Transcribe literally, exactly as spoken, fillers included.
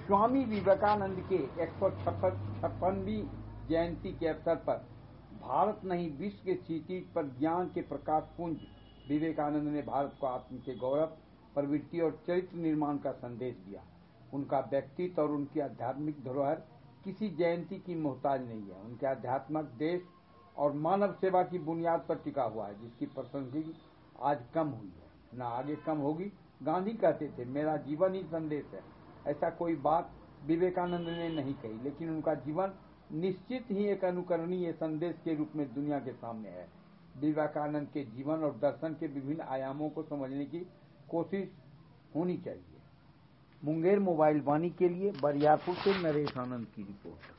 स्वामी विवेकानंद के एक सौ छप्पनवीं जयंती के अवसर पर भारत नहीं विश्व के क्षितिज पर ज्ञान के प्रकाश पुंज विवेकानंद ने भारत को आत्म के गौरव, प्रवृत्ति और चरित्र निर्माण का संदेश दिया। उनका व्यक्तित्व और उनकी आध्यात्मिक धरोहर किसी जयंती की मोहताज नहीं है। उनके आध्यात्मिक देश और मानव सेवा की बुनियाद पर टिका हुआ है, जिसकी प्रशंसा आज कम हुई है, न आगे कम होगी। गांधी कहते थे, मेरा जीवन ही संदेश है। ऐसा कोई बात विवेकानंद ने नहीं कही, लेकिन उनका जीवन निश्चित ही एक अनुकरणीय संदेश के रूप में दुनिया के सामने है। विवेकानंद के जीवन और दर्शन के विभिन्न आयामों को समझने की कोशिश होनी चाहिए। मुंगेर मोबाइल वाणी के लिए बरियारपुर से नरेश आनंद की रिपोर्ट।